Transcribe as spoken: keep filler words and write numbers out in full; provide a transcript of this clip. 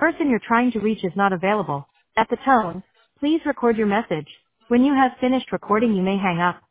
person you're trying to reach is not available. At the tone, please record your message. When you have finished recording, you may hang up.